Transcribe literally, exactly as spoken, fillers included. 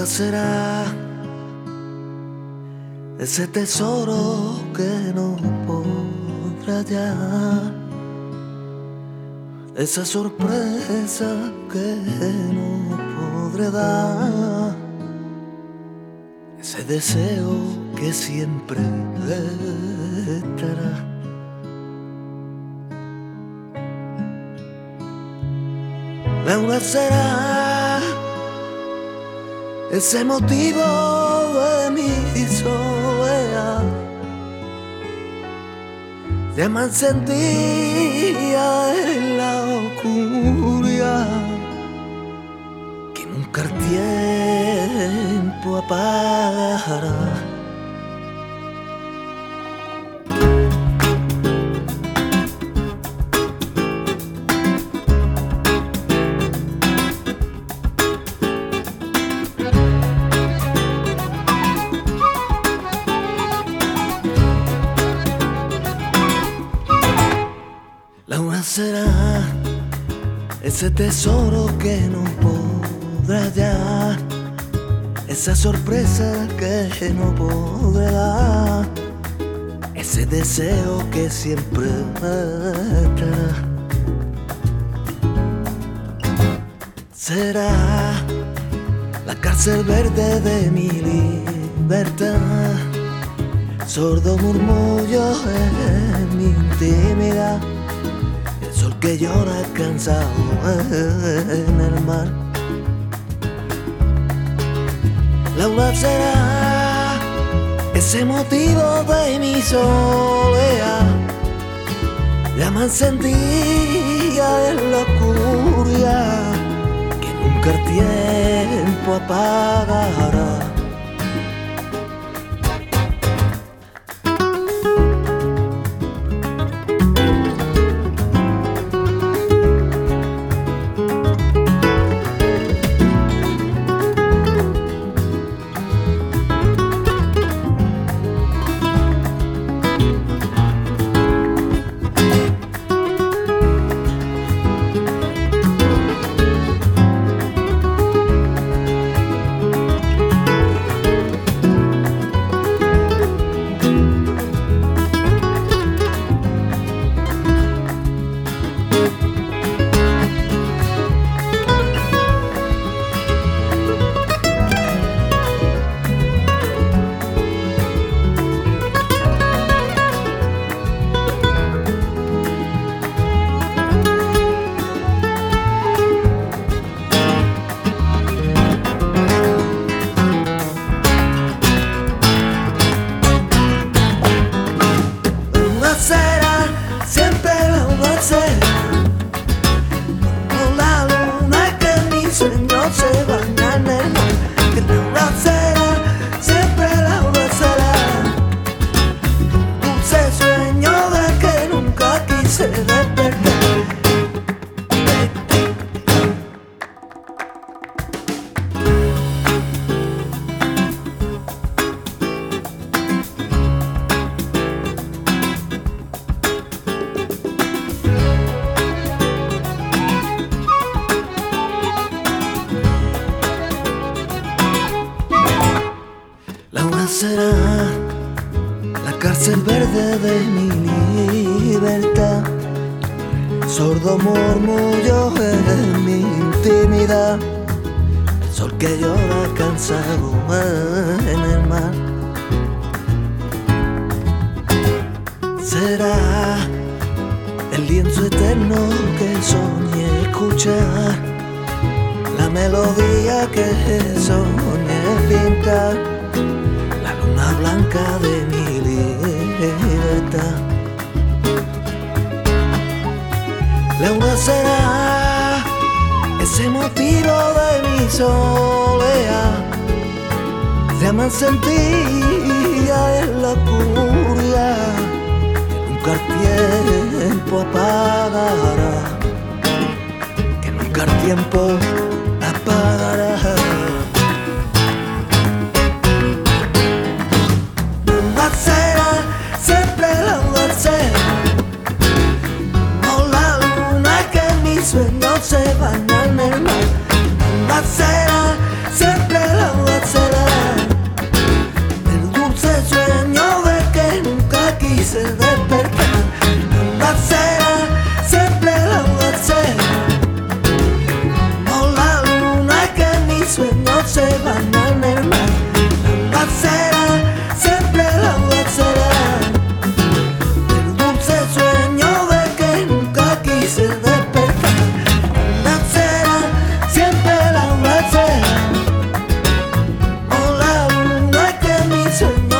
duda será ese tesoro que no podrá hallar, esa sorpresa que no podré dar, ese deseo que siempre estará. La duda será ese motivo de mi soledad, de más sentía en la oscuridad que nunca el tiempo apagará. La duda será ese tesoro que no podrá hallar, esa sorpresa que no podré dar, ese deseo que siempre estará. Será la cárcel verde de mi libertad, sordo murmullo en mi intimidad, el sol que llora cansado en el mar. La duda será ese motivo de mi soledad, la más sentía en la oscuridad que nunca el tiempo apagará. Siempre la duda será como la luna que en mis sueños se baña en el mar. Que la duda será, siempre la duda será dulce sueño de que nunca quise despertar. La duda será la cárcel verde de mi libertad, sordo murmullo en mi intimidad, el sol que llora cansado en el mar. Será el lienzo eterno que soñé escuchar, la melodía que soñé pintar, la luna blanca de mi libertad. La duda será ese motivo de mi soledad, se me sentía en la oscuridad que nunca el tiempo apagará, que nunca el tiempo apagará. Siempre la duda será como la luna que en mis sueños se baña en el mar. La duda será, siempre la duda sueño